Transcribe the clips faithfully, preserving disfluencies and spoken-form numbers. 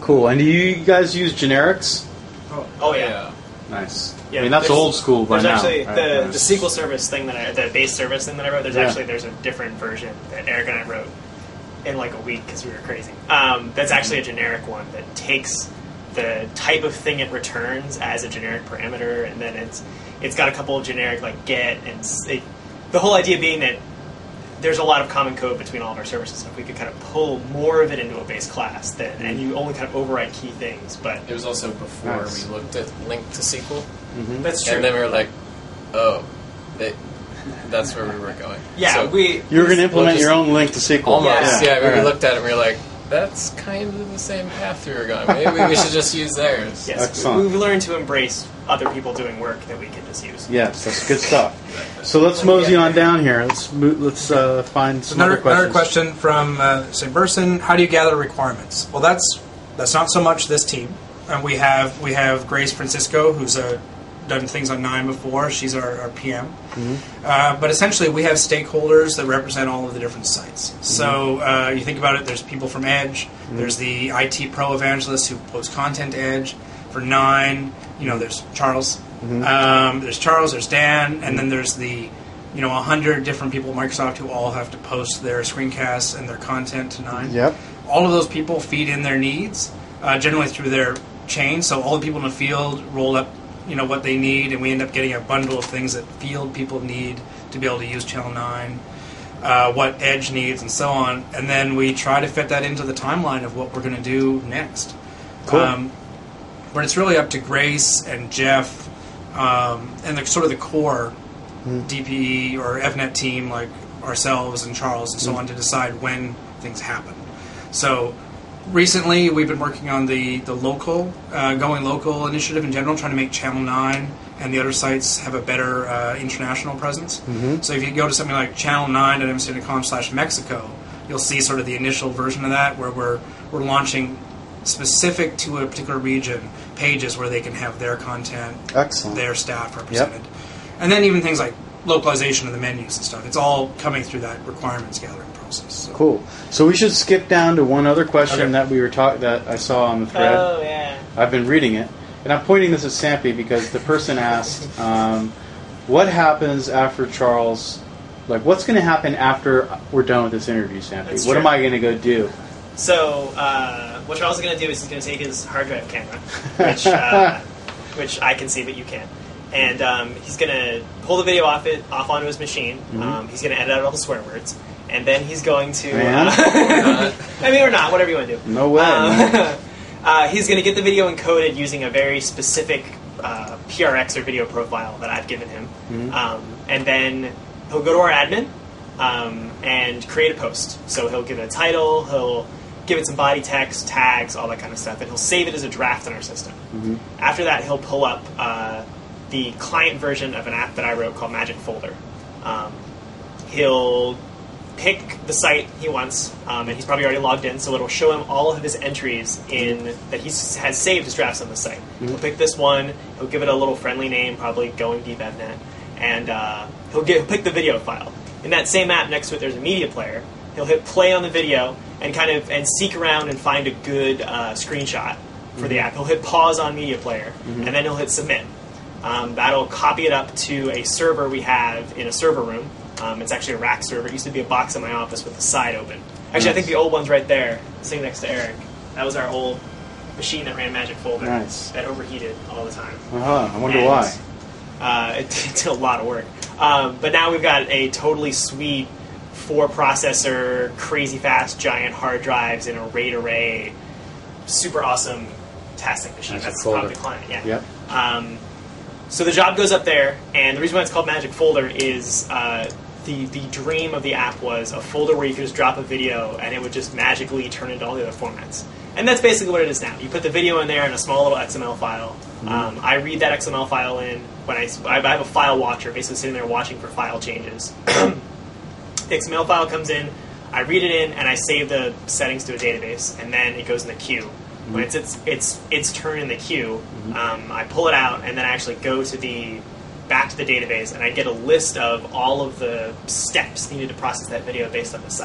Cool. And do you guys use generics? Oh, oh yeah. yeah. Nice. Yeah, I mean, that's old school by there's now. Actually, right? the, yeah. the S Q L service thing that I, the base service thing that I wrote, there's yeah. actually there's a different version that Eric and I wrote in like a week because we were crazy. Um, that's actually a generic one that takes the type of thing it returns as a generic parameter, and then it's it's got a couple of generic like get and it, the whole idea being that there's a lot of common code between all of our services. So if we could kind of pull more of it into a base class, then and you only kind of override key things. But it was also before nice. we looked at link to S Q L. Mm-hmm. That's true. And then we were like, oh, they, that's where we were going. Yeah, so we you were going to implement we'll your own link to S Q L. Almost. Yeah, yeah we, right. we looked at it and we were like, that's kind of the same path we were going. Maybe we should just use theirs. Yes, Excellent. We've learned to embrace other people doing work that we can just use. Yes, that's good stuff. So let's mosey on down here. Let's move, let's uh, find some another, other questions. Another question from uh, same person. How do you gather requirements? Well, that's that's not so much this team. And we have we have Grace Francisco, who's uh, done things on Nine before. She's our, our P M. Mm-hmm. Uh, but essentially, we have stakeholders that represent all of the different sites. Mm-hmm. So uh, you think about it. There's people from Edge. Mm-hmm. There's the I T pro evangelists who post content to Edge. For Nine, you know, there's Charles. Mm-hmm. Um, there's Charles. There's Dan, mm-hmm. and then there's the you know a hundred different people at Microsoft who all have to post their screencasts and their content to Nine. Yep. All of those people feed in their needs, uh, generally through their chain. So all the people in the field roll up, you know, what they need, and we end up getting a bundle of things that field people need to be able to use Channel nine, uh, what Edge needs, and so on. And then we try to fit that into the timeline of what we're going to do next. Cool. Um, but it's really up to Grace and Jeff um, and the sort of the core mm. D P E or F net team like ourselves and Charles and so mm. on to decide when things happen. So recently, we've been working on the, the local, uh, going local initiative in general, trying to make Channel nine and the other sites have a better uh, international presence. Mm-hmm. So if you go to something like channel nine dot m c dot com slash Mexico, you'll see sort of the initial version of that where we're we're launching specific to a particular region pages where they can have their content, Excellent. their staff represented. Yep. And then even things like localization of the menus and stuff. It's all coming through that requirements gathering process. So. Cool. So we should skip down to one other question Okay. that we were talk that I saw on the thread. Oh, yeah. I've been reading it, and I'm pointing this at Sampy because the person asked, um, "What happens after Charles? Like, what's going to happen after we're done with this interview, Sampy? That's what true. am I going to go do?" So uh, what Charles is going to do is he's going to take his hard drive camera, which uh, which I can see, but you can't. And um, he's going to pull the video off it off onto his machine. Mm-hmm. Um, he's going to edit out all the swear words, and then he's going to. Man. Uh, I mean, or not, whatever you want to do. No way. Um, uh, he's going to get the video encoded using a very specific uh, P R X or video profile that I've given him, mm-hmm. um, and then he'll go to our admin um, and create a post. So he'll give it a title. He'll give it some body text, tags, all that kind of stuff, and he'll save it as a draft in our system. Mm-hmm. After that, he'll pull up uh, the client version of an app that I wrote called Magic Folder. Um, he'll pick the site he wants, um, and he's probably already logged in, so it'll show him all of his entries in that he has saved as drafts on the site. Mm-hmm. He'll pick this one, he'll give it a little friendly name, probably Going Deep F net, and uh, he'll, get, he'll pick the video file. In that same app, next to it, there's a media player. He'll hit play on the video and kind of and seek around and find a good uh, screenshot for mm-hmm. the app. He'll hit pause on media player, mm-hmm. and then he'll hit submit. Um, that'll copy it up to a server we have in a server room. Um, it's actually a rack server. It used to be a box in my office with the side open. Actually, nice. I think the old one's right there, sitting next to Eric. That was our old machine that ran Magic Folder. Nice. That overheated all the time. Uh-huh. I wonder and, why. Uh, it, it did a lot of work. Um, but now we've got a totally sweet four processor, crazy fast, giant hard drives in a RAID array, super awesome tasking machine. Magic That's Folder. probably the client, yeah. Yep. Um, so the job goes up there, and the reason why it's called Magic Folder is uh, the, the dream of the app was a folder where you could just drop a video and it would just magically turn into all the other formats. And that's basically what it is now. You put the video in there in a small little X M L file. Mm-hmm. Um, I read that X M L file in when I, I have a file watcher, basically sitting there watching for file changes. The X M L file comes in, I read it in, and I save the settings to a database, and then it goes in the queue. Mm-hmm. When it's its its its turn in the queue, mm-hmm. um, I pull it out, and then I actually go to the back to the database, and I get a list of all of the steps needed to process that video based on the site.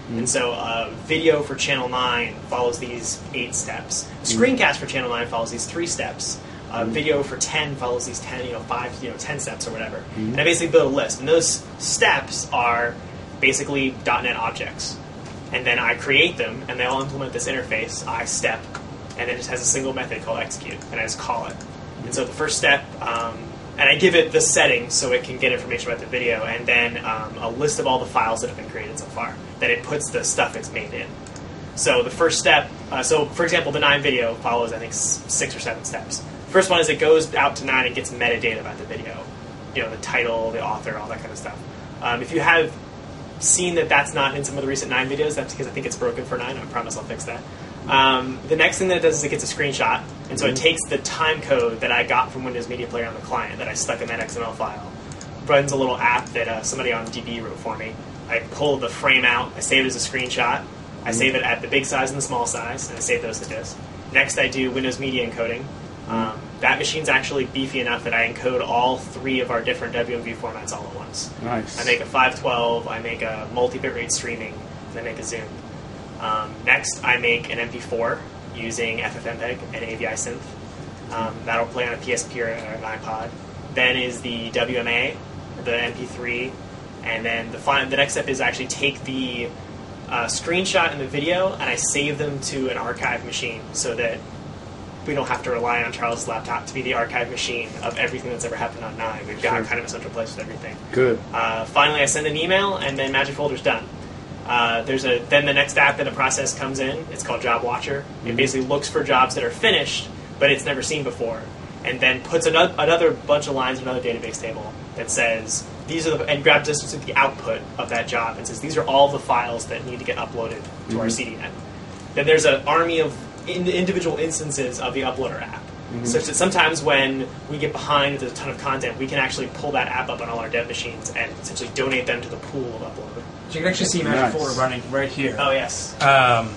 Mm-hmm. And so uh, video for Channel nine follows these eight steps. Screencast mm-hmm. for Channel nine follows these three steps. Uh, mm-hmm. Video for ten follows these ten, you know, five, you know, ten steps or whatever. Mm-hmm. And I basically build a list. And those steps are basically .NET objects. And then I create them, and they all implement this interface, I step, and it just has a single method called execute, and I just call it. And so the first step, um, and I give it the settings so it can get information about the video, and then um, a list of all the files that have been created so far. Then it puts the stuff it's made in. So the first step, uh, so for example, the nine video follows, I think, s- six or seven steps. First one is it goes out to nine and gets metadata about the video. You know, the title, the author, all that kind of stuff. Um, if you have seen that that's not in some of the recent nine videos, that's because I think it's broken for nine. I promise I'll fix that. Um, the next thing that it does is it gets a screenshot, and so mm-hmm. it takes the time code that I got from Windows Media Player on the client that I stuck in that X M L file, runs a little app that uh, somebody on D B wrote for me. I pull the frame out, I save it as a screenshot, I save it at the big size and the small size, and I save those to disk. Next, I do Windows Media encoding. Um, that machine's actually beefy enough that I encode all three of our different W M V formats all at once. Nice. I make a five twelve, I make a multi-bit rate streaming, and I make a zoom. Um, next, I make an M P four using F F mpeg and A V I synth. Um, that'll play on a P S P or an iPod. Then is the W M A, the M P three, and then the final, the next step is actually take the uh, screenshot and the video, and I save them to an archive machine so that we don't have to rely on Charles' laptop to be the archive machine of everything that's ever happened on Nine. We've got sure. kind of a central place with everything. Good. Uh, finally, I send an email, and then Magic Folder's done. Uh, there's a then the next app in the process comes in. It's called Job Watcher. Mm-hmm. It basically looks for jobs that are finished, but it's never seen before, and then puts another, another bunch of lines in another database table that says these are the and grabs just the output of that job and says these are all the files that need to get uploaded to mm-hmm. our C D net. Then there's an army of in individual instances of the uploader app, mm-hmm. such that sometimes when we get behind with a ton of content, we can actually pull that app up on all our dev machines and essentially donate them to the pool of upload. So you can actually see Magic nice. Folder running right here. Oh, yes. Um,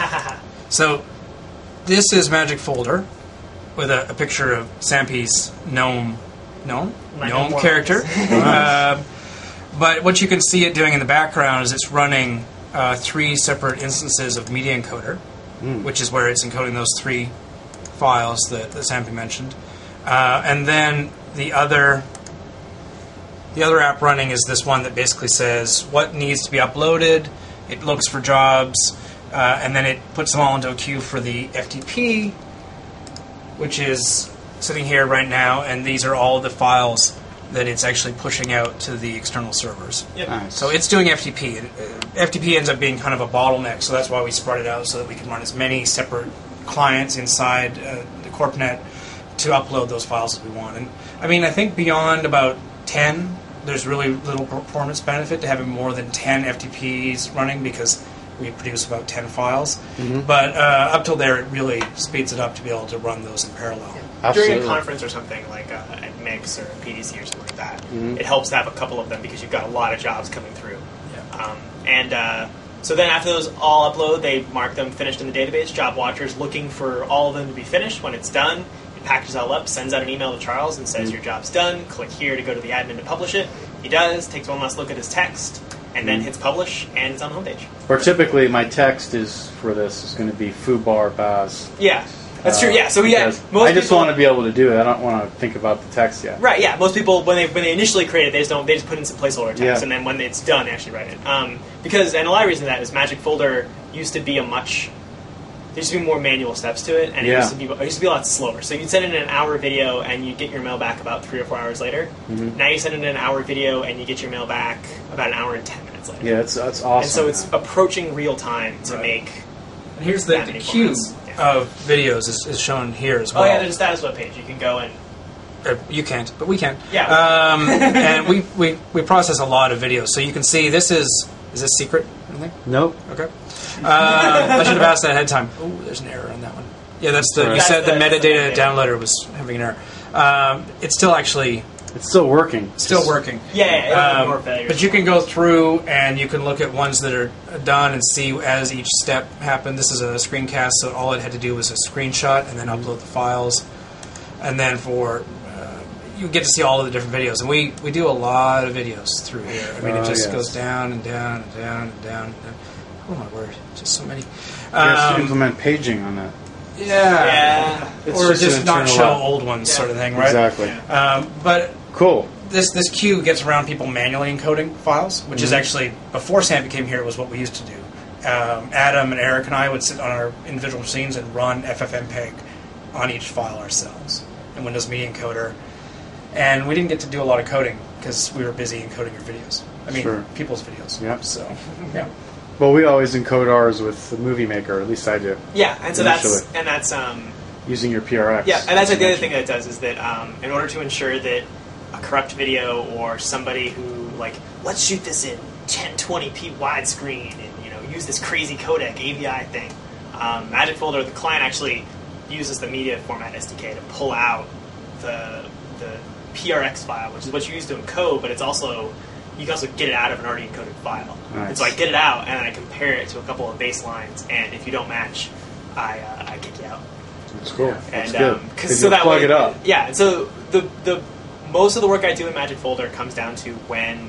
so this is Magic Folder with a, a picture of Sampi's gnome, gnome? My gnome character. uh, but what you can see it doing in the background is it's running uh, three separate instances of Media Encoder, mm. which is where it's encoding those three files that, that Sampi mentioned. Uh, and then the other... The other app running is this one that basically says what needs to be uploaded. It looks for jobs, uh, and then it puts them all into a queue for the F T P, which is sitting here right now, and these are all the files that it's actually pushing out to the external servers. Yep. Nice. So it's doing F T P. Uh, F T P ends up being kind of a bottleneck, so that's why we spread it out so that we can run as many separate clients inside uh, the CorpNet to upload those files as we want. And I mean, I think beyond about ten, there's really little performance benefit to having more than ten F T Ps running because we produce about ten files. Mm-hmm. But uh, up till there, it really speeds it up to be able to run those in parallel. Yeah. During a conference or something like uh, at Mix or P D C or something like that, mm-hmm. it helps to have a couple of them because you've got a lot of jobs coming through. Yeah. Um, and uh, so then after those all upload, they mark them finished in the database. Job Watcher's looking for all of them to be finished. When it's done, packages all up, sends out an email to Charles and says, mm. your job's done, click here to go to the admin to publish it. He does, takes one last look at his text, and mm. then hits publish, and it's on the homepage. Or typically, my text is for this is going to be foobar baz. Yeah, that's uh, true, yeah. So yeah, most I just people, want to be able to do it. I don't want to think about the text yet. Right, yeah. Most people, when they when they initially create it, they just don't, they just put in some placeholder text, yeah. and then when it's done, they actually write it. Um, because, and a lot of reason for that is Magic Folder used to be a much... There used to be more manual steps to it, and yeah. it, used to be, it used to be a lot slower. So you'd send in an hour video, and you'd get your mail back about three or four hours later. Mm-hmm. Now you send in an hour video, and you get your mail back about an hour and ten minutes later. Yeah, it's that's awesome. And so it's approaching real time to right. make. And here's the, the queue yeah. of videos is, is shown here as well. Oh yeah, there's a status web page. You can go and. Uh, you can't, but we can. Yeah. Um, and we, we we process a lot of videos, so you can see this is is this secret? Anything? Nope. Okay. Uh, I should have asked that ahead of time. Oh, there's an error on that one. Yeah, that's the. You that's said the, the metadata the downloader was having an error. Um, it's still actually. It's still working. Still Just, working. Yeah, yeah um, more failures. But you can go through and you can look at ones that are done and see as each step happened. This is a screencast, so all it had to do was a screenshot and then upload the files. And then for uh, you get to see all of the different videos, and we, we do a lot of videos through here. I mean, it just uh, yes. goes down and down and down and down. Oh my word, just so many. You have to Um, implement paging on that. yeah. Yeah. It's Or just just, an not internal show app. old ones, Yeah. sort of thing, right? Exactly. Um, but Cool. this this queue gets around people manually encoding files, which is Mhm. actually, before Sam became here, it was what we used to do. Um, Adam and Eric and I would sit on our individual machines and run F F mpeg on each file ourselves in Windows Media Encoder. And we didn't get to do a lot of coding because we were busy encoding your videos. I mean, Sure. people's videos. Yep. So, yeah. Well, we always encode ours with the Movie Maker, or at least I do, Yeah, and so that's Initially. and that's um, using your P R X. yeah, and that's like the other thing that it does is that um, in order to ensure that a corrupt video or somebody who like let's shoot this in ten twenty p widescreen and you know use this crazy codec A V I thing, um, Magic Folder, the client actually uses the media format S D K to pull out the the P R X file, which is what you use to encode, but it's also you can also get it out of an already encoded file. Nice. And so I get it out and I compare it to a couple of baselines, and if you don't match, I uh, I kick you out. That's cool. That's And good. um, 'cause 'Cause so you'll that plug way, it up. Yeah, and so the the most of the work I do in Magic Folder comes down to when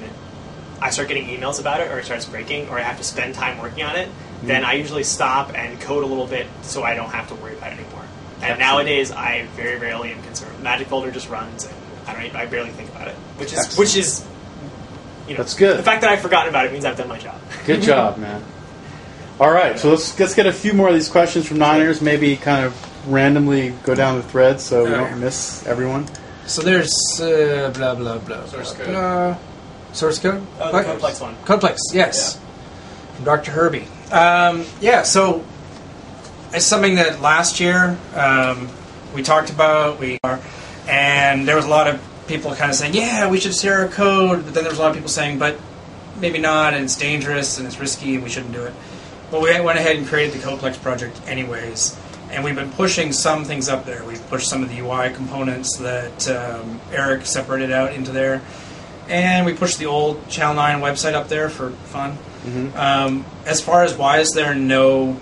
I start getting emails about it, or it starts breaking, or I have to spend time working on it. Mm-hmm. Then I usually stop and code a little bit, so I don't have to worry about it anymore. And Excellent. nowadays, I very rarely am concerned. Magic Folder just runs, and I don't. I barely think about it, which is Excellent. which is. You know, That's good. The fact that I've forgotten about it means I've done my job. Good job, man. All right, so let's let's get a few more of these questions from Niners. Maybe kind of randomly go down the thread so we Okay. don't miss everyone. So there's uh, blah, blah, blah. Source blah, code. blah. Source code? Oh, the What? complex one. Codeplex, yes. From Doctor Herbie. Um, yeah, so it's something that last year um, we talked about, we are, and there was a lot of people kind of saying, yeah, we should share our code, but then there was a lot of people saying, but maybe not, and it's dangerous, and it's risky, and we shouldn't do it. But we went ahead and created the Codeplex project anyways, and we've been pushing some things up there. We've pushed some of the U I components that um, Eric separated out into there. And we pushed the old Channel nine website up there for fun. Mm-hmm. Um, as far as why is there no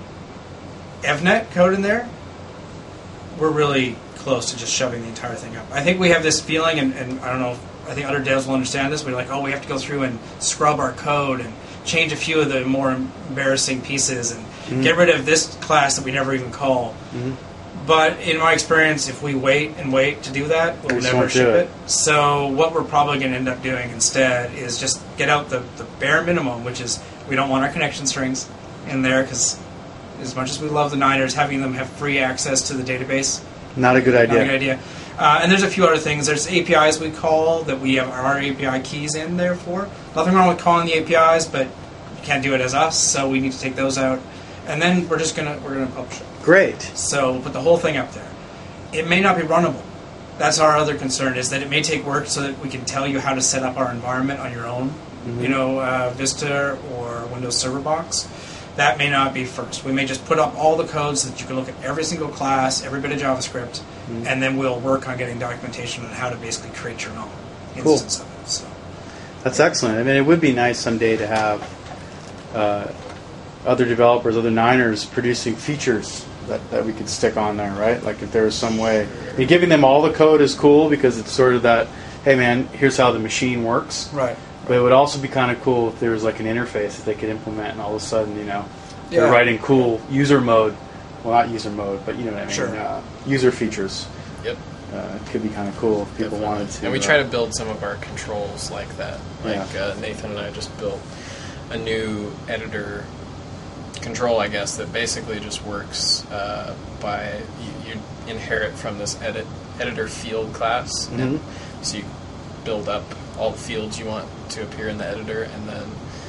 E V net code in there, we're really close to just shoving the entire thing up. I think we have this feeling, and, and I don't know, I think other devs will understand this, we're like, oh, we have to go through and scrub our code and change a few of the more embarrassing pieces and Mm-hmm. get rid of this class that we never even call. Mhm. But in my experience, if we wait and wait to do that, We we'll just never won't do ship it. it. So what we're probably going to end up doing instead is just get out the, the bare minimum, which is we don't want our connection strings in there because as much as we love the Niners, having them have free access to the database, Not a good idea. not a good idea. Uh, and there's a few other things. There's A P Is we call that we have our A P I keys in there for. Nothing wrong with calling the A P Is, but you can't do it as us, so we need to take those out. And then we're just gonna we're gonna publish it. Great. So we'll put the whole thing up there. It may not be runnable. That's our other concern, is that it may take work so that we can tell you how to set up our environment on your own. Mhm. You know, uh, Vista or Windows Server Box. That may not be first. We may just put up all the codes so that you can look at every single class, every bit of JavaScript, Mhm. and then we'll work on getting documentation on how to basically create your own Cool. instance of it. So. That's excellent. I mean, it would be nice someday to have uh, other developers, other Niners producing features that, that we could stick on there, right? Like if there was some way. I mean, giving them all the code is cool because it's sort of that, hey man, here's how the machine works. Right. But it would also be kind of cool if there was like an interface that they could implement and all of a sudden, you know, Yeah. they're writing cool user mode. Well, not user mode, but you know what I mean. Sure. Uh, user features. Yep. Uh, it could be kind of cool if people Definitely. wanted to. And we uh, try to build some of our controls like that. Like Yeah. uh, Nathan and I just built a new editor control, I guess, that basically just works uh, by you, you inherit from this edit editor field class, and Mhm. so you build up all the fields you want to appear in the editor, and then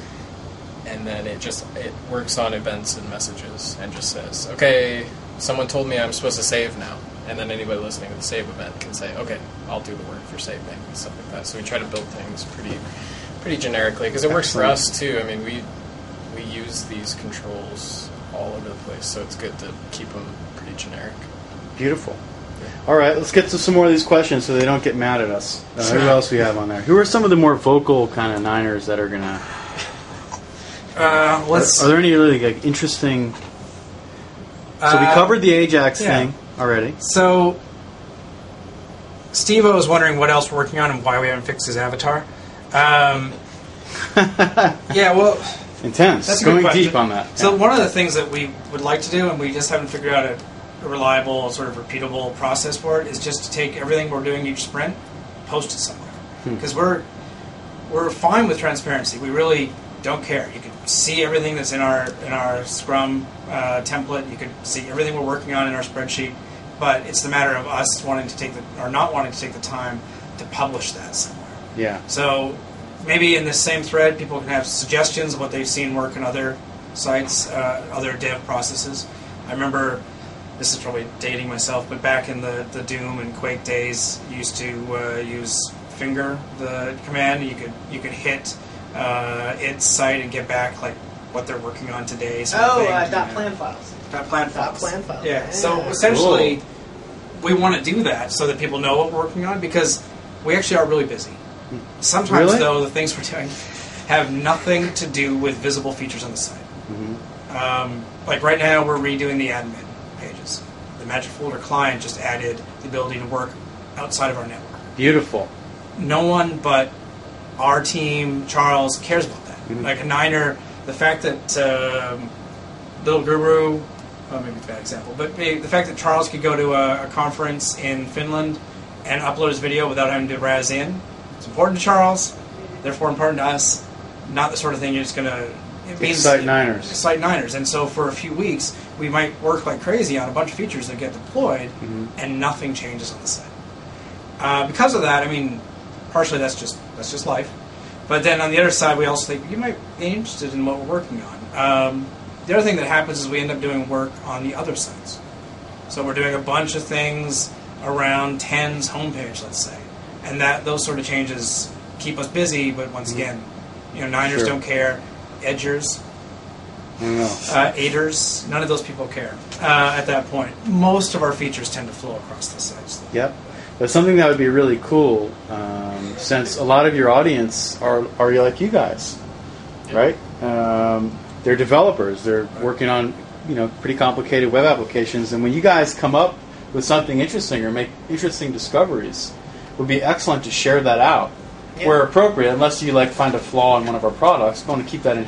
and then it just it works on events and messages and just says, okay, someone told me I'm supposed to save now. And then anybody listening to the save event can say, okay, I'll do the work for saving and stuff like that. So we try to build things pretty pretty generically because it works for us too. I mean, we we use these controls all over the place, so it's good to keep them pretty generic. Beautiful. All right, let's get to some more of these questions so they don't get mad at us. Uh, Sure. Who else we have on there? Who are some of the more vocal kind of Niners that are gonna? Uh, Are, let's. are there any really like interesting? So we uh, covered the Ajax yeah. thing already. So, Steve-O was wondering what else we're working on and why we haven't fixed his avatar. Um, yeah, well, Intense. That's a good Going question. deep on that. So Yeah. one of the things that we would like to do, and we just haven't figured out a, a reliable, sort of repeatable process for it, is just to take everything we're doing each sprint, post it somewhere. Because we're we're fine with transparency. We really don't care. You can see everything that's in our in our Scrum uh, template. You can see everything we're working on in our spreadsheet. But it's the matter of us wanting to take the or not wanting to take the time to publish that somewhere. Yeah. So maybe in this same thread, people can have suggestions of what they've seen work in other sites, uh, other dev processes. I remember, this is probably dating myself, but back in the, the Doom and Quake days, you used to uh, use finger the command. You could you could hit uh, its site and get back like what they're working on today. Sort of Oh, thing. uh, dot plan files. Dot plan Dot files. plan files. Yeah. Yeah. So essentially, we want to do that so that people know what we're working on because we actually are really busy. Sometimes, Really? though, the things we're doing have nothing to do with visible features on the site. Mm-hmm. Um, like right now, we're redoing the admin pages. The Magic Folder client just added the ability to work outside of our network. Beautiful. No one but our team, Charles, cares about that. Mhm. Like a Niner, the fact that um, Little Guru, well, maybe it's a bad example, but maybe the fact that Charles could go to a, a conference in Finland and upload his video without having to razz in, it's important to Charles, therefore important to us. Not the sort of thing you're just going to... It means Excite Niners. Excite Niners. And so for a few weeks, we might work like crazy on a bunch of features that get deployed, Mhm. and nothing changes on the site. Uh, because of that, I mean, partially that's just that's just life. But then on the other side, we also think you might be interested in what we're working on. Um, the other thing that happens is we end up doing work on the other sites. So we're doing a bunch of things around Ten's homepage, let's say, and that those sort of changes keep us busy. But once again, you know, Niners Sure. don't care, Edgers, I don't know. uh, Aiders, none of those people care uh, at that point. Most of our features tend to flow across the sites. Though. Yep. But something that would be really cool, um, since a lot of your audience are, are like you guys, right? Um, they're developers. They're working on, you know, pretty complicated web applications. And when you guys come up with something interesting or make interesting discoveries, it would be excellent to share that out Yeah. where appropriate. Unless you like find a flaw in one of our products, we want to keep that in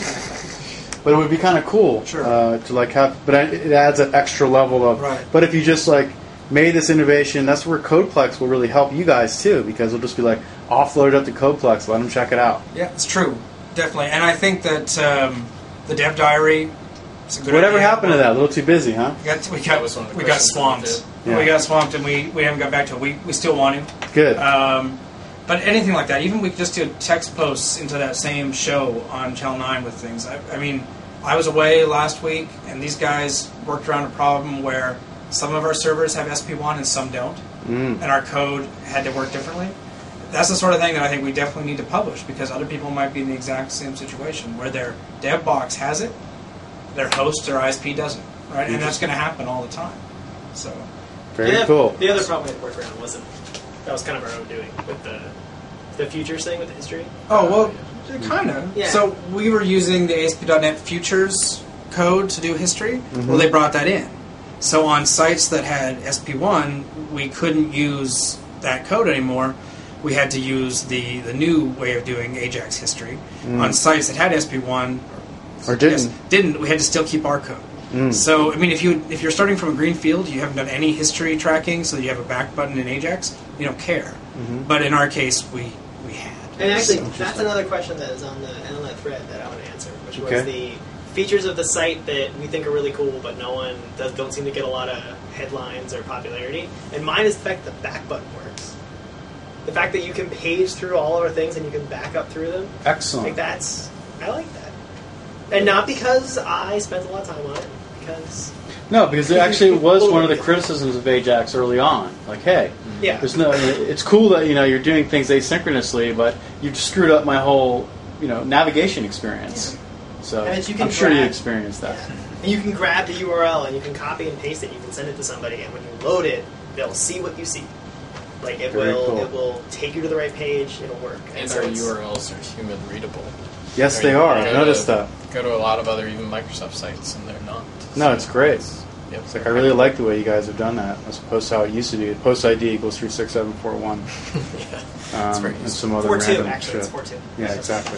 house. But it would be kind of cool Sure. uh, to like have. But it adds an extra level of. Right. But if you just like made this innovation, that's where CodePlex will really help you guys too, because it'll just be like offload it up to CodePlex, let them check it out. Yeah, it's true, definitely. And I think that um, the Dev Diary. Is a good Whatever idea. happened to that? A little too busy, huh? We got we That got, was one of the we got questions that we swamped. did. Yeah. We got swamped, and we, we haven't got back to it. We we still want to. Good. Um, but anything like that, even we could just do text posts into that same show on Channel nine with things. I, I mean, I was away last week, and these guys worked around a problem where some of our servers have S P one and some don't, Mm. and our code had to work differently. That's the sort of thing that I think we definitely need to publish, because other people might be in the exact same situation where their dev box has it, their host or I S P doesn't, right? And that's going to happen all the time. So, Very the, cool. The other problem we had to work around wasn't that was kind of our own doing with the the futures thing with the history. oh well, kind of. Yeah. So we were using the A S P dot net futures code to do history. Well, they brought that in. So on sites that had S P one, we couldn't use that code anymore. We had to use the, the new way of doing Ajax history. On sites that had S P one Or didn't. yes, didn't, we had to still keep our code. Mm. So, I mean, if you if you're starting from a green field, you haven't done any history tracking, so you have a back button in Ajax, you don't care. Mm-hmm. But in our case, we we had. And actually, So- that's another question that is on the on that thread that I want to answer, which was Okay. the features of the site that we think are really cool, but no one does, don't seem to get a lot of headlines or popularity. And mine is the fact that the back button works. The fact that you can page through all of our things and you can back up through them. Excellent. Like that's, I like that. And not because I spent a lot of time on it, because No, because it actually was one of the criticisms of Ajax early on. Like, hey, yeah, there's no. It's cool that you know you're doing things asynchronously, but you've screwed up my whole you know navigation experience. So And it's- you can I'm sure you grab- experienced that. Yeah. And you can grab the U R L and you can copy and paste it. You can send it to somebody, and when you load it, they'll see what you see. Like it Very will, cool. it will take you to the right page. It'll work. And so our it's- U R Ls are human readable. Yes, I they mean, are. go I've to- noticed that. Go to a lot of other even Microsoft sites, and they're not. No, it's great. Yep. It's like I really like the way you guys have done that, as opposed to how it used to be. Post I D equals three six seven four one. yeah. Um, very and useful. some other four two random actually. It's shit. four two. Yeah, exactly.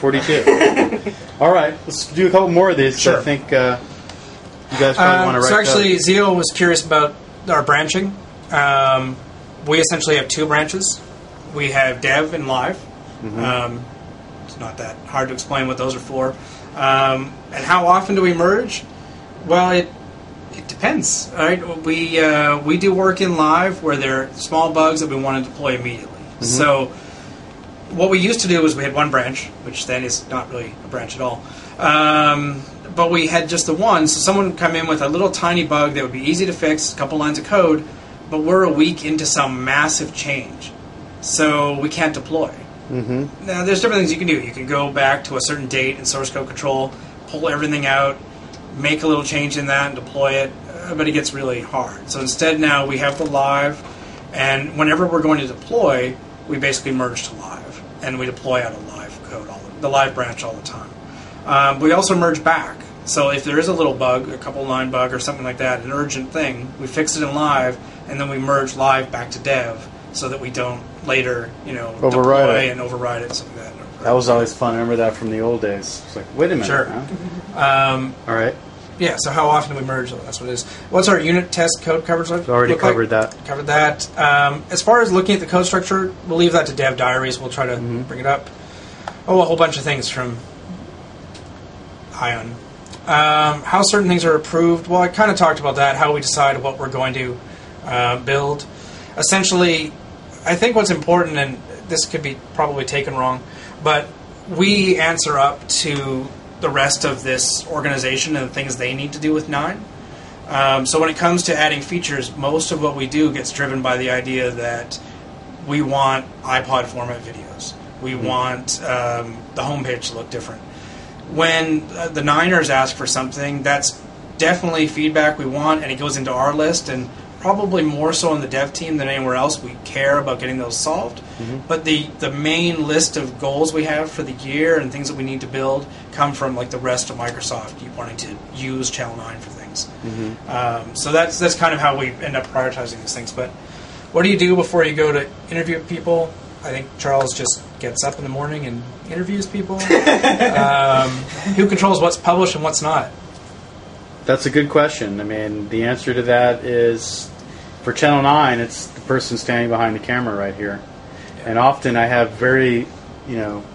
forty-two. All right, let's do a couple more of these. Sure. I think uh, you guys probably Um, want to write so actually, up. Zio was curious about our branching. Um, we essentially have two branches. We have Dev and Live. Mm-hmm. Um, it's not that hard to explain what those are for. Um, and how often do we merge? Well, it it depends. Right? We uh, we do work in Live where there are small bugs that we want to deploy immediately. Mm-hmm. So what we used to do was we had one branch, which then is not really a branch at all. Um, but we had just the one, so someone would come in with a little tiny bug that would be easy to fix, a couple lines of code, but we're a week into some massive change, so we can't deploy. Mm-hmm. Now, there's different things you can do. You can go back to a certain date in source code control, pull everything out, make a little change in that, and deploy it, uh, but it gets really hard. So instead now we have the Live, and whenever we're going to deploy, we basically merge to Live, and we deploy out of Live code, all the, the Live branch all the time. Um, we also merge back. So if there is a little bug, a couple line bug or something like that, an urgent thing, we fix it in Live, and then we merge Live back to Dev so that we don't later, you know, Override deploy it. and override it and something like that. That was always fun. I remember that from the old days. It's like, wait a minute. Sure. Huh? Um, All right. yeah, so how often do we merge? That's what it is. What's our unit test code coverage like? Already look like? covered that. Covered that. Um, as far as looking at the code structure, we'll leave that to Dev Diaries. We'll try to Mm-hmm. bring it up. Oh, a whole bunch of things from Ion. Um, how certain things are approved. Well, I kind of talked about that, how we decide what we're going to uh, build. Essentially, I think what's important, and this could be probably taken wrong, but we answer up to the rest of this organization and the things they need to do with Nine. Um, so when it comes to adding features, most of what we do gets driven by the idea that we want iPod format videos. We mm-hmm. want um, the homepage to look different. When uh, the Niners ask for something, that's definitely feedback we want, and it goes into our list, and probably more so on the dev team than anywhere else. We care about getting those solved. Mm-hmm. But the, the main list of goals we have for the year and things that we need to build come from like the rest of Microsoft wanting to use Channel nine for things. Mm-hmm. Um, so that's that's kind of how we end up prioritizing these things. But what do you do before you go to interview people? I think Charles just gets up in the morning and interviews people. um, who controls what's published and what's not? That's a good question. I mean, the answer to that is, for Channel nine, it's the person standing behind the camera right here. Yeah. And often I have very, you know,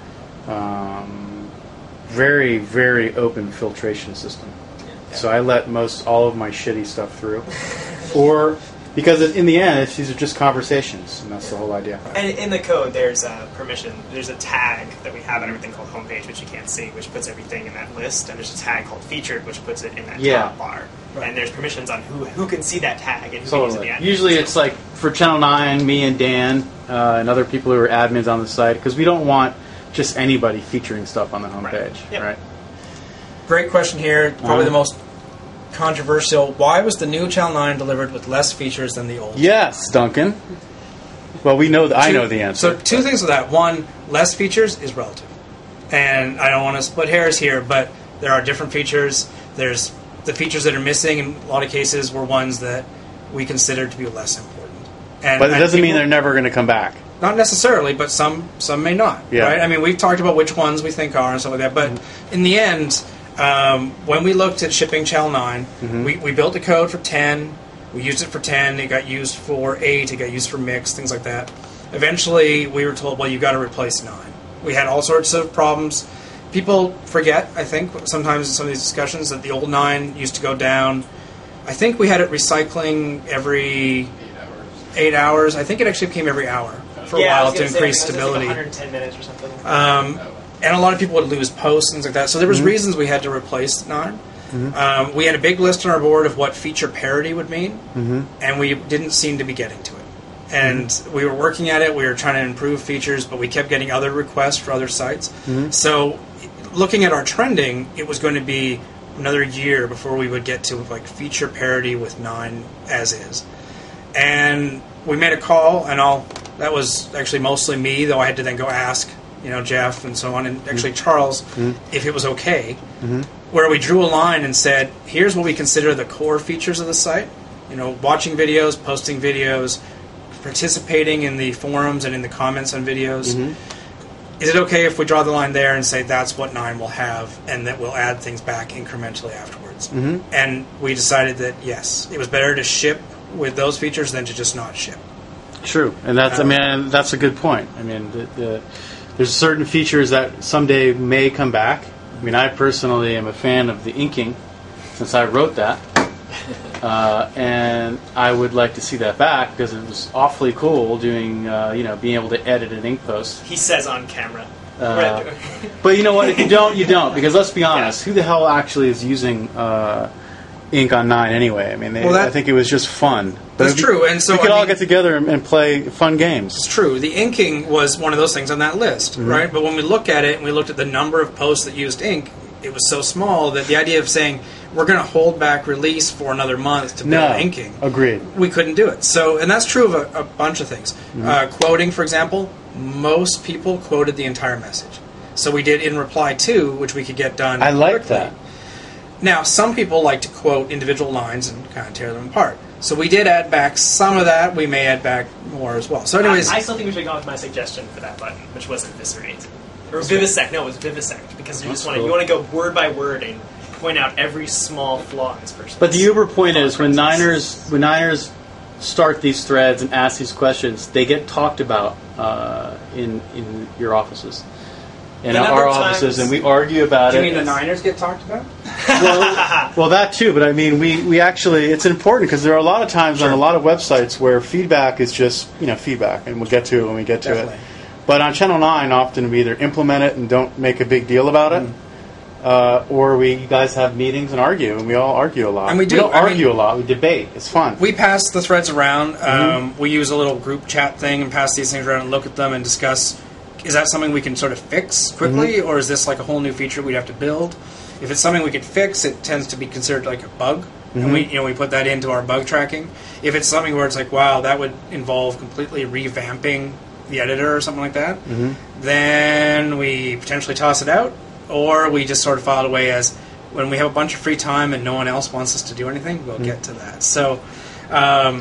um, very, very open filtration system. Yeah. So I let most all of my shitty stuff through. Or... Because in the end, it's, these are just conversations, and that's the whole idea. And in the code, there's a permission. There's a tag that we have on everything called homepage, which you can't see, which puts everything in that list. And there's a tag called featured, which puts it in that yeah. top bar. Right. And there's permissions on who who can see that tag and who Totally. can use it. Usually it's like for Channel nine, me and Dan, uh, and other people who are admins on the site, because we don't want just anybody featuring stuff on the homepage, right? Yep. right? Great question here. Probably uh-huh. the most controversial. Why was the new Channel nine delivered with less features than the old? Yes, Duncan. Well, we know. Th- I know the answer. So two things with that. One, less features is relative, and I don't want to split hairs here, but there are different features. There's the features that are missing in a lot of cases were ones that we considered to be less important. And, but it doesn't people, mean they're never going to come back. Not necessarily, but some some may not. Yeah. Right? I mean, we've talked about which ones we think are and stuff like that, but mm-hmm. in the end. Um, when we looked at shipping Channel nine, mm-hmm. we, we built the code for ten, we used it for ten, it got used for eight, it got used for mix, things like that. Eventually, we were told, well, you've got to replace nine. We had all sorts of problems. People forget, I think, sometimes in some of these discussions, that the old nine used to go down. I think we had it recycling every eight hours. Eight hours. I think it actually came every hour for yeah, a while to increase say, stability. Like one hundred ten minutes or something. Um, And a lot of people would lose posts and things like that. So there was mm-hmm. reasons we had to replace nine. Mm-hmm. Um, we had a big list on our board of what feature parity would mean, mm-hmm. and we didn't seem to be getting to it. And mm-hmm. we were working at it. We were trying to improve features, but we kept getting other requests for other sites. Mm-hmm. So looking at our trending, it was going to be another year before we would get to like feature parity with nine as is. And we made a call, and all that was actually mostly me, though I had to then go ask you know, Jeff and so on, and actually mm-hmm. Charles, mm-hmm. if it was okay, mm-hmm. where we drew a line and said, here's what we consider the core features of the site. You know, watching videos, posting videos, participating in the forums and in the comments on videos. Mm-hmm. is it okay if we draw the line there and say that's what nine will have, and that we'll add things back incrementally afterwards? Mhm. And we decided that yes, it was better to ship with those features than to just not ship. True, and that's I mean that's a good point. I mean, the, the, there's certain features that someday may come back. I mean, I personally am a fan of the inking, since I wrote that, uh, and I would like to see that back because it was awfully cool doing, uh, you know, being able to edit an ink post. He says on camera. Uh, but you know what? If you don't, you don't. Because let's be honest, who the hell actually is using uh, ink on nine anyway? I mean, they, Well, that- I think it was just fun. But That's if- true, and so, we could I all mean- get together and, and play fun games. It's true. The inking was one of those things on that list, Mm-hmm. right? But when we look at it and we looked at the number of posts that used ink, it was so small that the idea of saying we're going to hold back release for another month to build No, inking, agreed. we couldn't do it. So, and that's true of a, a bunch of things. Mm-hmm. Uh, quoting, for example, most people quoted the entire message. So we did in reply to, which we could get done. I like quickly. that. Now, some people like to quote individual lines and kind of tear them apart. So we did add back some of that. We may add back more as well. So, anyways, I, I still think we should go with my suggestion for that button, which was eviscerate. Or vivisect. No, it was vivisect. Because you That's just want to cool. you want to go word by word and point out every small flaw in this person. But the uber point is when Niners when Niners start these threads and ask these questions, they get talked about uh, in in your offices, in The number our of offices, times- and we argue about do you it. mean the Niners get talked about? well, well, that too. But I mean, we, we actually it's important because there are a lot of times on a lot of websites where feedback is just you know feedback, and we'll get to it when we get to Definitely. it. But on Channel Nine, often we either implement it and don't make a big deal about it, uh, or we you guys have meetings and argue, and we all argue a lot. And we do. don't I argue mean- a lot. We debate. It's fun. We pass the threads around. Um, Mm-hmm. We use a little group chat thing and pass these things around and look at them and discuss, is that something we can sort of fix quickly, Mm-hmm. or is this like a whole new feature we'd have to build? If it's something we could fix, it tends to be considered like a bug, Mm-hmm. and we you know we put that into our bug tracking. If it's something where it's like, wow, that would involve completely revamping the editor or something like that, Mm-hmm. then we potentially toss it out, or we just sort of file it away as when we have a bunch of free time and no one else wants us to do anything, we'll get to that. So, um,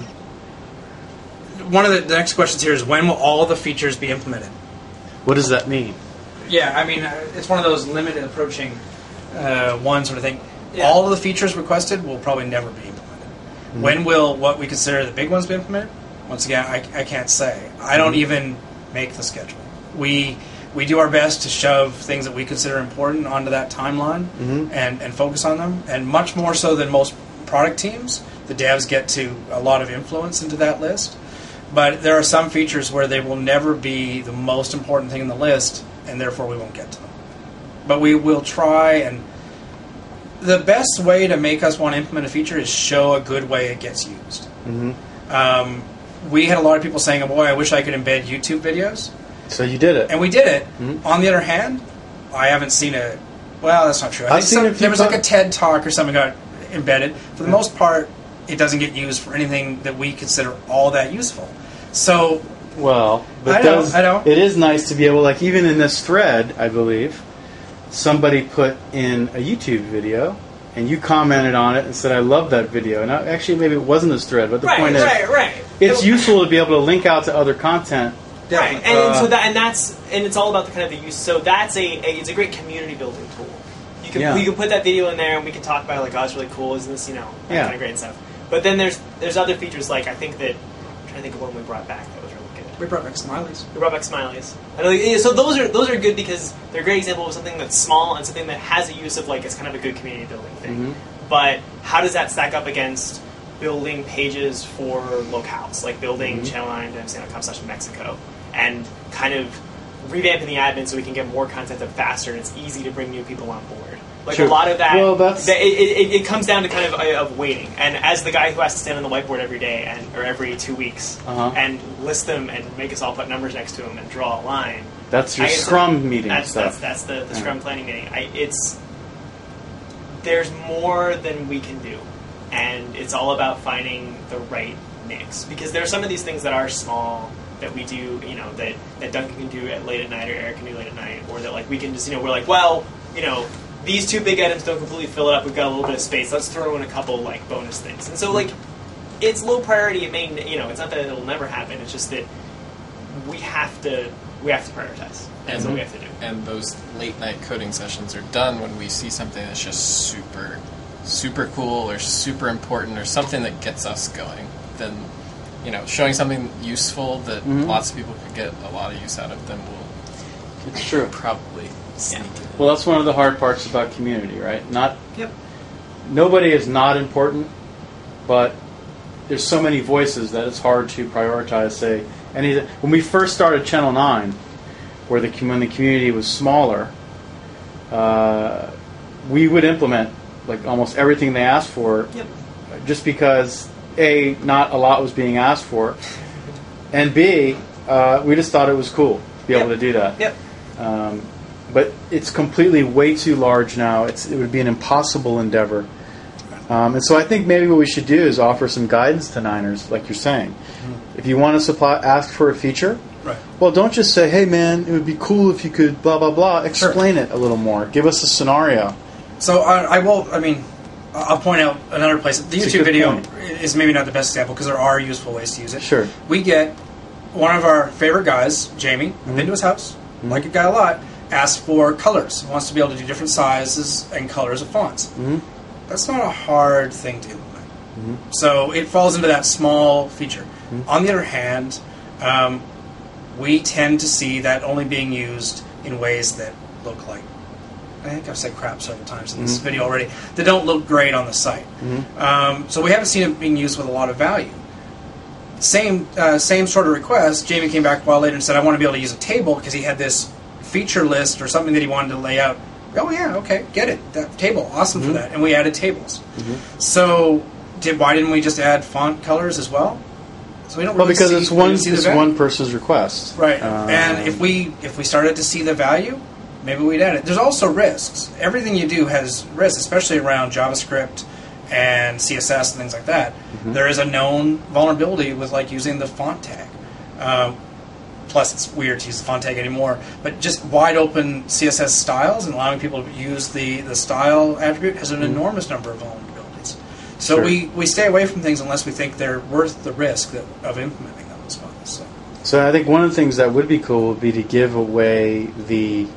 one of the, the next questions here is when will all the features be implemented? What does that mean? Yeah, I mean, uh, it's one of those limited approaching uh, one sort of thing. Yeah. All of the features requested will probably never be implemented. When will what we consider the big ones be implemented? Once again, I, I can't say. I don't even make the schedule. We we do our best to shove things that we consider important onto that timeline and, and focus on them. And much more so than most product teams, the devs get to a lot of influence into that list. But there are some features where they will never be the most important thing in the list, and therefore we won't get to them. But we will try, and the best way to make us want to implement a feature is show a good way it gets used. Mm-hmm. Um, we had a lot of people saying, oh, boy, I wish I could embed YouTube videos. So you did it. And we did it. Mm-hmm. On the other hand, I haven't seen a... Well, that's not true. I I've think seen some, a few there was like a times. TED Talk or something got embedded. For the most part, it doesn't get used for anything that we consider all that useful. So, Well, but I know, does, I know. it is nice to be able, like, even in this thread, I believe, somebody put in a YouTube video, and you commented on it and said, I love that video. And I, actually, maybe it wasn't this thread, but the right, point is, right, right. it's It- useful to be able to link out to other content. Right, and Uh, so that and that's and it's all about the kind of the use. So that's a, a it's a great community building tool. You can Yeah. you can put that video in there and we can talk about it like, oh, it's really cool, isn't this, you know, that Yeah. kind of great and stuff. But then there's there's other features like I think that I'm trying to think of one we brought back that was really good. we brought back smileys. We brought back smileys. I know, yeah, so those are those are good because they're a great example of something that's small and something that has a use of like it's kind of a good community building thing. Mhm. But how does that stack up against building pages for locales, like building Mm-hmm. channel nine dot m com slash Mexico, and kind of revamping the admin so we can get more content up faster and it's easy to bring new people on board. Like Sure. a lot of that, Well, that's- that- it, it, it comes down to kind of uh, of waiting. And as the guy who has to stand on the whiteboard every day and or every two weeks Uh-huh. and list them and make us all put numbers next to them and draw a line. That's your I guess Scrum meeting That's stuff. that's, that's the, the Yeah. Scrum planning meeting. I, it's there's more than we can do, and it's all about finding the right mix. Because there are some of these things that are small that we do, you know, that, that Duncan can do at late at night or Eric can do late at night, or that like we can just, you know, we're like, well, you know, these two big items don't completely fill it up. We've got a little bit of space. Let's throw in a couple like bonus things. And so like, it's low priority. It may, you know, it's not that it'll never happen. It's just that we have to we have to prioritize. That's what we have to do. And those late night coding sessions are done when we see something that's just super, super cool or super important or something that gets us going. Then, you know, showing something useful that mm-hmm. lots of people could get a lot of use out of, then we'll it's true. probably sneak Yeah. it. Well, that's one of the hard parts about community, right? Not Yep. Nobody is not important, but there's so many voices that it's hard to prioritize. Say, any when we first started Channel Nine, where the when the community was smaller, uh, we would implement like almost everything they asked for, Yep. just because A, not a lot was being asked for, and B, uh, we just thought it was cool to be Yep. able to do that. Yep. Um, but it's completely way too large now. It's it would be an impossible endeavor. Um, and so I think maybe what we should do is offer some guidance to Niners, like you're saying. Mm-hmm. If you want to supply, ask for a feature, Right. well, don't just say, hey, man, it would be cool if you could blah, blah, blah. Explain Sure. it a little more. Give us a scenario. So I, I will, I mean, I'll point out another place. The It's a YouTube good video point. is maybe not the best example because there are useful ways to use it. Sure. We get one of our favorite guys, Jamie, Mm-hmm. I've been to his house, like a guy a lot, asked for colors. He wants to be able to do different sizes and colors of fonts. Mm-hmm. That's not a hard thing to implement. Mm-hmm. So it falls into that small feature. Mm-hmm. On the other hand, um, we tend to see that only being used in ways that look like, I think I've said crap several times in this Mm-hmm. video already, that don't look great on the site. Mm-hmm. Um, so we haven't seen it being used with a lot of value. Same uh, same sort of request, Jamie came back a while later and said, I want to be able to use a table because he had this feature list or something that he wanted to lay out. Oh yeah, okay, get it. That table, awesome Mm-hmm. for that. And we added tables. Mm-hmm. So did why didn't we just add font colors as well? So we don't Well, really because see, it's we one didn't see the it's value. one person's request. Right. Um, and if we if we started to see the value, maybe we'd add it. There's also risks. Everything you do has risks, especially around JavaScript and C S S and things like that. Mm-hmm. There is a known vulnerability with like using the font tag. Um, plus, it's weird to use the font tag anymore. But just wide open C S S styles and allowing people to use the, the style attribute has an Mm-hmm. enormous number of vulnerabilities. So Sure. we, we stay away from things unless we think they're worth the risk that, of implementing them as well. So. So I think one of the things that would be cool would be to give away the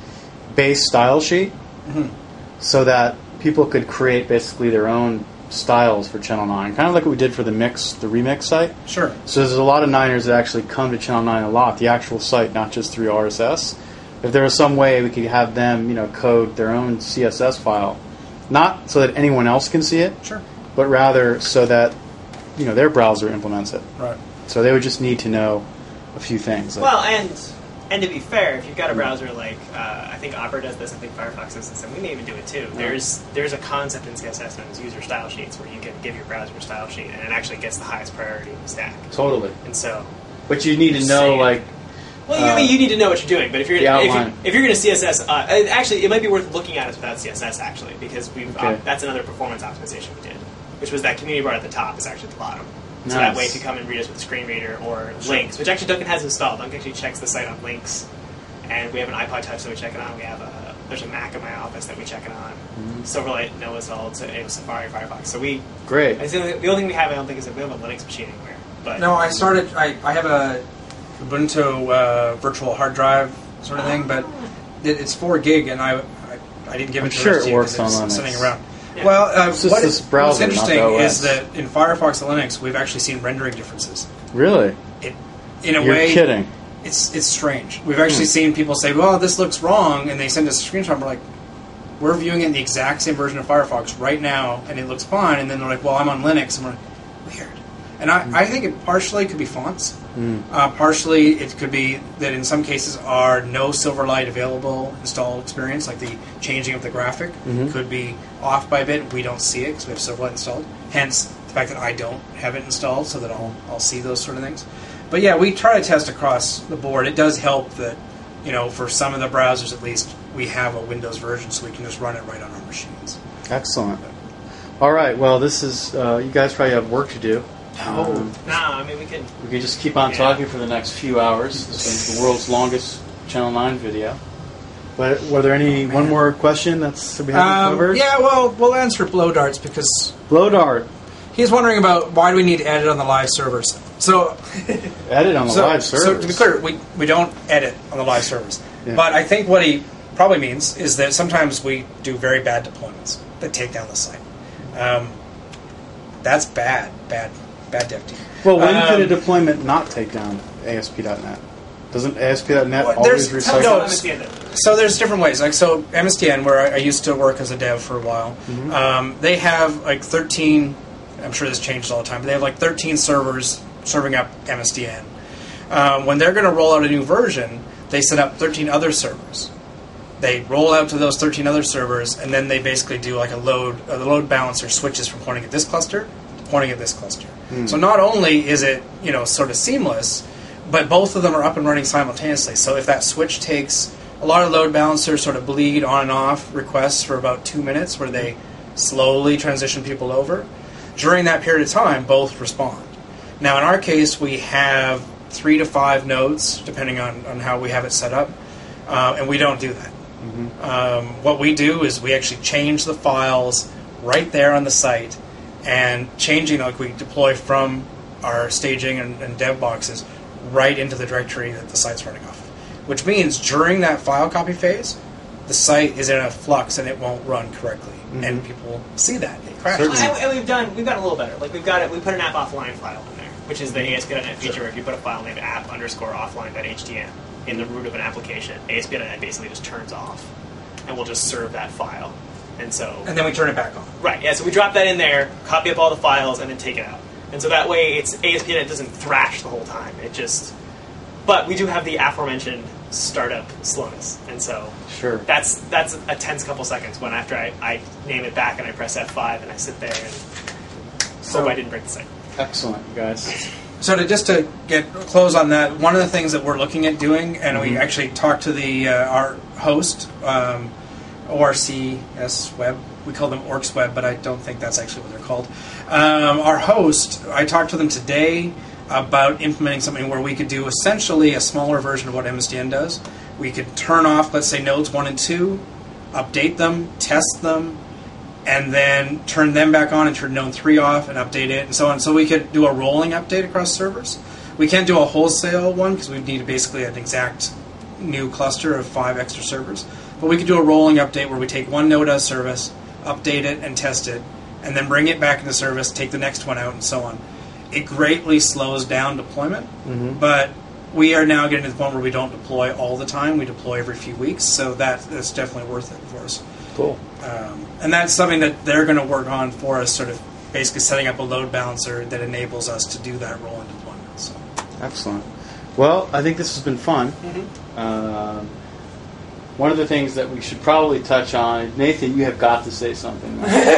base style sheet, Mhm. so that people could create basically their own styles for Channel nine, kind of like what we did for the mix, the remix site. Sure. So there's a lot of Niners that actually come to Channel nine a lot, the actual site, not just through R S S. If there was some way we could have them, you know, code their own C S S file, not so that anyone else can see it, Sure. but rather so that, you know, their browser implements it. Right. So they would just need to know a few things. Like, Well, and and to be fair, if you've got a browser like uh, I think Opera does this, I think Firefox does this, and we may even do it too. There's there's a concept in C S S known as user style sheets, where you can give your browser a style sheet, and it actually gets the highest priority in the stack. totally. And so, But you need to Just know, saying. like, well, you, Uh, I mean, you need to know what you're doing. But if you're the if you're, outline. if you're going to C S S, uh, uh, actually, it might be worth looking at it without C S S actually, because we've Okay. uh, that's another performance optimization we did, which was that community bar at the top is actually at the bottom. So Nice. that way, if you come and read us with a screen reader or links, which actually Duncan has installed. Duncan actually checks the site on links, and we have an iPod Touch that we check it on. We have a there's a Mac in my office that we check it on. Mm-hmm. Silverlight, Noah installed, so it was Safari, Firefox. So we, great. I think the only thing we have, I don't think, is that we have a Linux machine anywhere. But No, I started. I, I have a Ubuntu uh, virtual hard drive sort of thing, but it, it's four gig, and I, I I didn't give I'm it to sure the rest it of you works 'cause on it's Linux. sitting around. Yeah. Well, uh, It's just what this is, browser, what's not interesting the O S. is that in Firefox and Linux, we've actually seen rendering differences. Really? It, in a You're way, kidding. it's it's strange. We've actually seen people say, "Well, this looks wrong," and they send us a screenshot. And we're like, "We're viewing it in the exact same version of Firefox right now, and it looks fine." And then they're like, "Well, I'm on Linux," and we're like, "Weird." And I, I think it partially could be fonts. Mm. Uh, partially, it could be that in some cases are no Silverlight available install experience, like the changing of the graphic Mhm. could be off by a bit. We don't see it because we have Silverlight installed. Hence, the fact that I don't have it installed, so that I'll I'll see those sort of things. But yeah, we try to test across the board. It does help that, you know, for some of the browsers at least, we have a Windows version, so we can just run it right on our machines. Excellent. All right. Well, this is. Uh, you guys probably have work to do. Um, no, I mean we can. we could just keep on Yeah. talking for the next few hours. This is the world's longest Channel nine video. But were there any one more question that's we haven't covered? Um, yeah, well, we'll answer blow darts because Blow dart. he's wondering about why do we need to edit on the live servers. So edit on the so, live servers. So to be clear, we, we don't edit on the live servers. Yeah. But I think what he probably means is that sometimes we do very bad deployments that take down the site. Um, that's bad, bad, bad dev team. Well, when um, could a deployment not take down A S P dot net? Doesn't A S P dot net well, always there's, recycle? No, so there's different ways. Like so, M S D N, where I, I used to work as a dev for a while, mm-hmm. um, they have like thirteen. I'm sure this changes all the time, but they have like thirteen servers serving up M S D N. Um, when they're going to roll out a new version, they set up thirteen other servers. They roll out to those thirteen other servers, and then they basically do like a load. A load balancer switches from pointing at this cluster to pointing at this cluster. Mm. So not only is it you know sort of seamless, but both of them are up and running simultaneously. So if that switch takes a lot of load balancers sort of bleed on and off requests for about two minutes, where they slowly transition people over. During that period of time, both respond. Now, in our case, we have three to five nodes, depending on, on how we have it set up, uh, and we don't do that. Mm-hmm. Um, what we do is we actually change the files right there on the site, and changing, like we deploy from our staging and, and dev boxes right into the directory that the site's running off of. Which means during that file copy phase, the site is in a flux and it won't run correctly. Mm-hmm. And people see that. They crash. And, and we've done we've gotten a little better. Like we've got it we put an app offline file in there, which is the A S P dot net feature where if you put a file named app underscore offline.htm in the root of an application, A S P dot net basically just turns off and we'll just serve that file. And so And then we turn it back on. Right, yeah, so we drop that in there, copy up all the files, and then take it out. And so that way it's A S P dot net doesn't thrash the whole time. It just but we do have the aforementioned startup slowness, and so sure. that's that's a tense couple seconds when after I, I name it back and I press F five and I sit there and so hope I didn't break the site. Excellent, you guys. So to just to get close on that, one of the things that we're looking at doing, and mm-hmm. we actually talked to the uh, our host, um, O R C S Web. We call them Orcs Web, but I don't think that's actually what they're called. Um, our host, I talked to them today about implementing something where we could do essentially a smaller version of what M S D N does. We could turn off, let's say, nodes one and two, update them, test them, and then turn them back on and turn node three off and update it, and so on. So we could do a rolling update across servers. We can't do a wholesale one because we need basically an exact new cluster of five extra servers. But we could do a rolling update where we take one node out of service, update it and test it, and then bring it back into service, take the next one out, and so on. It greatly slows down deployment, mm-hmm. but we are now getting to the point where we don't deploy all the time. We deploy every few weeks, so that, that's definitely worth it for us. Cool. Um, and that's something that they're going to work on for us, sort of basically setting up a load balancer that enables us to do that rolling deployment. So. Excellent. Well, I think this has been fun. Mm-hmm. Uh, one of the things that we should probably touch on, Nathan, you have got to say something,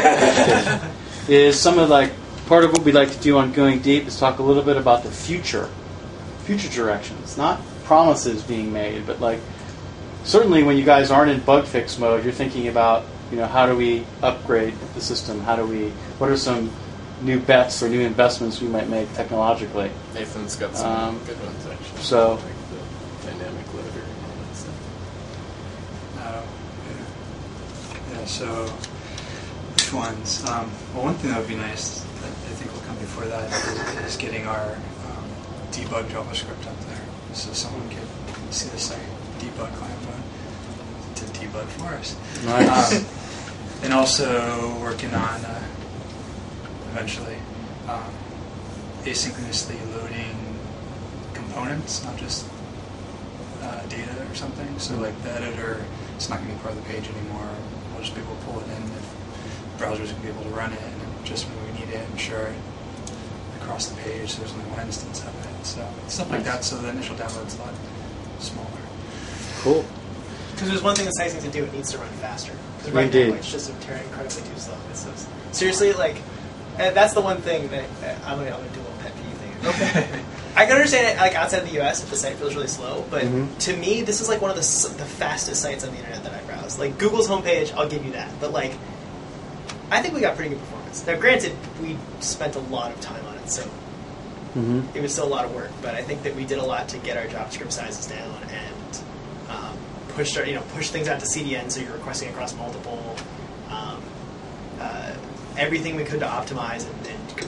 is some of like part of what we like to do on Going Deep is talk a little bit about the future, future directions, not promises being made, but like certainly when you guys aren't in bug fix mode, you're thinking about, you know, how do we upgrade the system? How do we? What are some new bets or new investments we might make technologically? Nathan's got some um, good ones actually. So, like the dynamic loader and all that stuff. Uh, yeah. yeah. So, which ones? Um, well, one thing that would be nice that I think will come before that is, is getting our um, debug JavaScript up there, so someone can, can see the site debug client mode to debug for us. Nice. Um, and also working on uh, eventually um, asynchronously loading components, not just uh, data or something. So like the editor, it's not going to be part of the page anymore. We'll just be able to pull it in if browsers can be able to run it, and then just when we need it, ensure it across the page. So there's only one instance of it. So stuff like that. So the initial download's a lot smaller. Cool. Because there's one thing that's nice thing to do, it needs to run faster. Because right Indeed. now it's just incredibly too slow. It's so, seriously, like, and that's the one thing that uh, I'm going to do a little pet peeve thing. Okay. I can understand it, like, outside of the U S if the site feels really slow, but mm-hmm. to me, this is like one of the the fastest sites on the internet that I browse. Like, Google's homepage, I'll give you that, but like, I think we got pretty good performance. Now, granted, we spent a lot of time on it, so mm-hmm. it was still a lot of work, but I think that we did a lot to get our JavaScript sizes down and um, push our, you know, push things out to C D N, so you're requesting across multiple, um, uh, everything we could to optimize and, and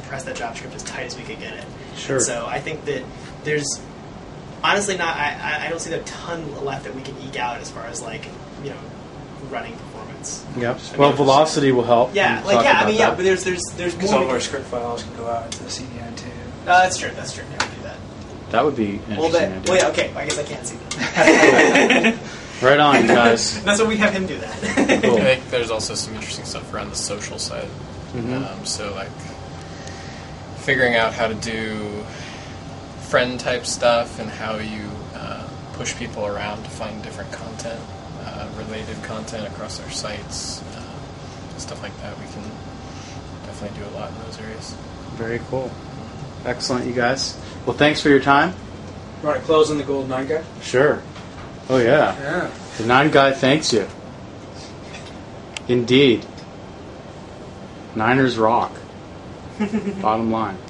compress that JavaScript as tight as we could get it. Sure. And so I think that there's honestly not. I, I don't see a ton left that we can eke out as far as like you know running performance. Yep. Well, velocity will help. Yeah, We'll like talk yeah. I about mean yeah, that. but there's there's there's Because more. all we of our can- script files can go out into the C D N too. Uh, that's true. That's true. Yeah, we do that. That would be interesting. Well, that, idea. well, yeah, okay. I guess I can't see that. Right on, guys. That's what we have him do that. Cool. I think there's also some interesting stuff around the social side. Mhm. Um, so like figuring out how to do friend type stuff and how you uh, push people around to find different content, uh, related content across our sites, uh, stuff like that. We can definitely do a lot in those areas. Very cool. Excellent, you guys. Well, thanks for your time. You want to close on the gold nine guy? Sure. Oh, yeah. Yeah. The nine guy thanks you. Indeed. Niners rock. Bottom line.